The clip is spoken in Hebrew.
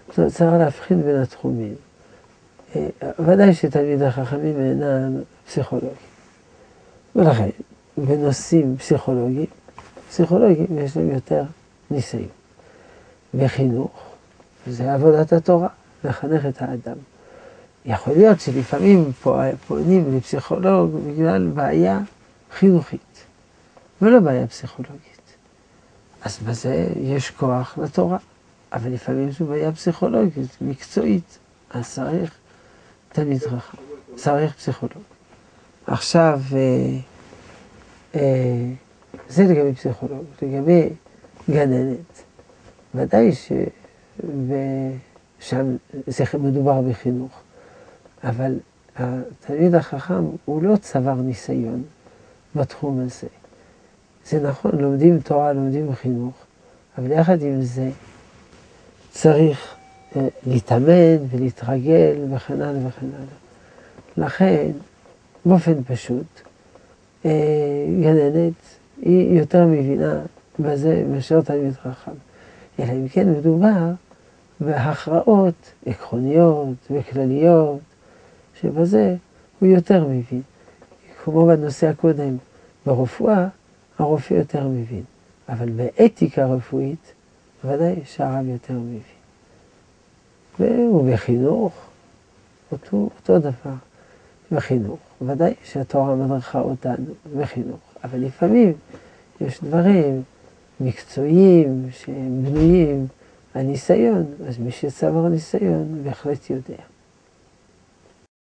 צריך להבחין בין התחומים. ודאי שתלמיד החכמים אינם פסיכולוגים. ולכן, בנושאים פסיכולוגיים יש להם יותר ניסיון. בחינוך, זה עבודת התורה, לחנך את האדם. יכול להיות שלפעמים פונים לפסיכולוג בגלל בעיה חינוכית, ולא בעיה פסיכולוגית. אז בזה יש כוח לתורה, אבל לפעמים זו בעיה פסיכולוגית, מקצועית, אז צריך תלמיד חכם, צריך פסיכולוג. עכשיו, זה לגבי פסיכולוג, לגבי גננת. ודאי ששם זה מדובר בחינוך, אבל התלמיד החכם הוא לא צבר ניסיון בתחום הזה. זה נכון, לומדים תורה, לומדים חינוך, אבל יחד עם זה צריך להתאמן ולהתרגל וכן הלאה וכן הלאה. לכן, באופן פשוט, גננת היא יותר מבינה בזה מאשר תלמיד חכם. אלא אם כן מדובר בהכרעות עקרוניות וכלליות, שבזה הוא יותר מבין. כמו בנושא הקודם, ברפואה הרופא יותר מבין. אבל באתיקה רפואית, ודאי שהרב יותר מבין. ובחינוך, אותו דבר. בחינוך, ודאי שהתורה מדריכה אותנו בחינוך. אבל לפעמים יש דברים מקצועיים שהם בנויים על ניסיון, אז מי שצבר ניסיון בהחלט יודע.